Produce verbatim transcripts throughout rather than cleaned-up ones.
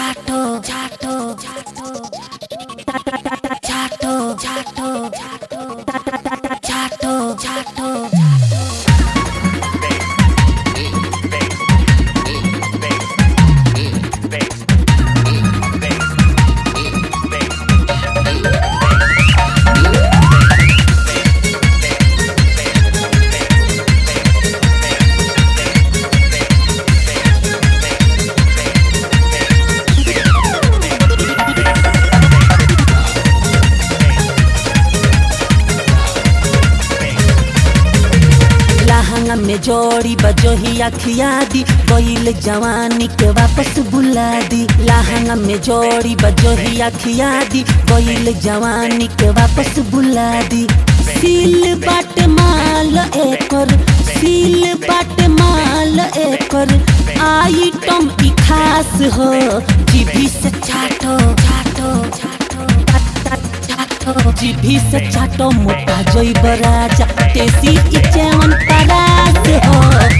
छाटो छाटो छाटो छाटो छाटो छाटो छाटो में जोड़ी बजोही अखिया दी कोइल जवानी के वापस बुला दी। लहंगा में जोड़ी बजोही अखिया दी कोइल जवानी के वापस बुला दी। सील बाट माल एकर सील बाट माल एकर आइटम ई खास हो। जीभी से छाटो छाटो जीभी से छाटो मोटा जोई बराजा तेसी इचेवन परास हो।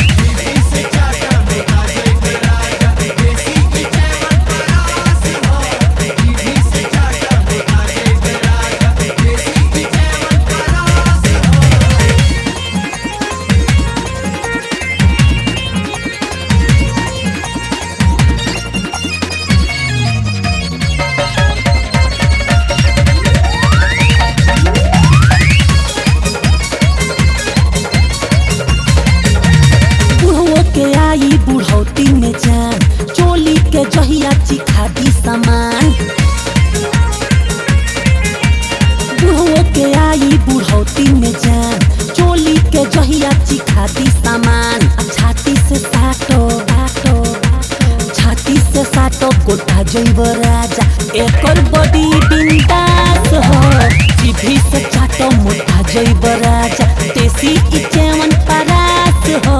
बुढ़ौती में जान चोली के जहिया चिखा दी सामान। बुढ़ो के आई बुढ़ौती में जान चोली के जहिया चिखा दी सामान। छाती से साटो साटो छाती से साटो गोटा जइब राजा एकर बॉडी बिंदास हो। जीभी से छाटो मोटा जइब राजा तेसी इचेवन परास हो।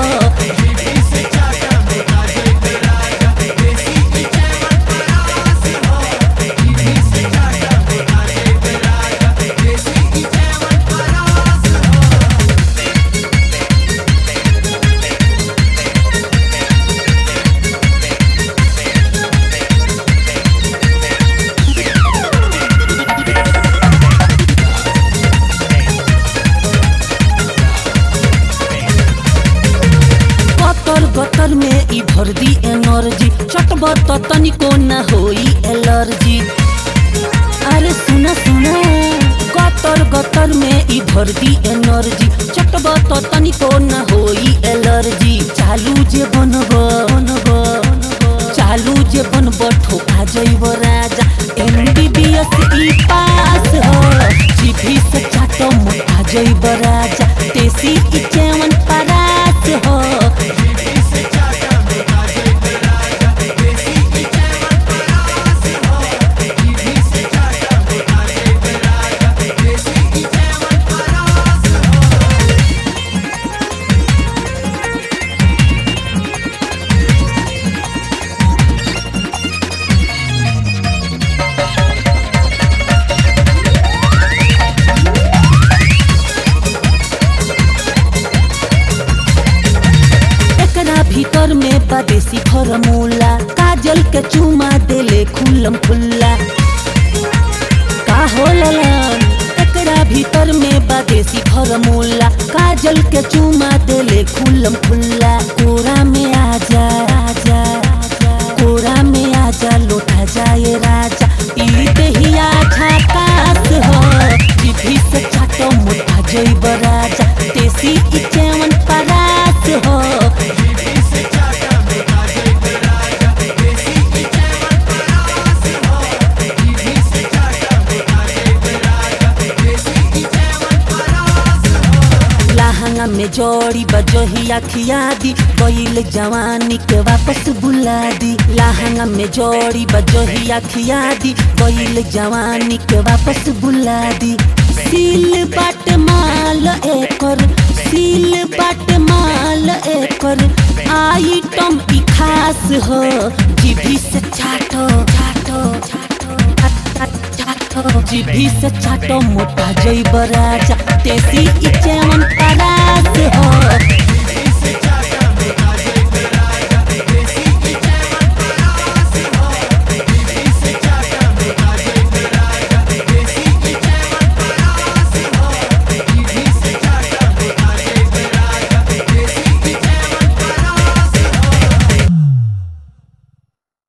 गतर में ई भर दी एनर्जी चटब तो तनिको न होई एलर्जी। अरे सुना सुना गतर गतर में ई भर दी एनर्जी चटब तो तनिको न होई एलर्जी। चालू जे बनब बनब चालू जे बनब ठोका जइब राजा एमबीबीएस ई पास हो। जीभी से छाटो मोटा जइब राजा तेसी इचेवन परास हो। भीतर में बदेसी फॉर्मूला काजल के चूमा देले खुल्लम खुल्ला। का होला एकरा भीतर में बदेसी फॉर्मूला काजल के चूमा देले खुल्लम खुल्ला। कोरा में आजा आजा कोरा में आजा लोटा जाए राजा ई देहिया झकास हो। जीभी से छाटो मोटा जइब राजा तेसी इचेवन परास हो। में जोड़ी बजोही अखिया दी कोइल जवानी के वापस बुला दी। लहंगा में जोड़ी बजोही अखिया दी कोइल जवानी के वापस बुला दी। सील बाट माल एकर सील बाट माल एकर आइटम ई खास हो। जीभी से छाटो छाटो जीभी से छाटो मोटा जइब राजा तेसी इचेवन परास हो।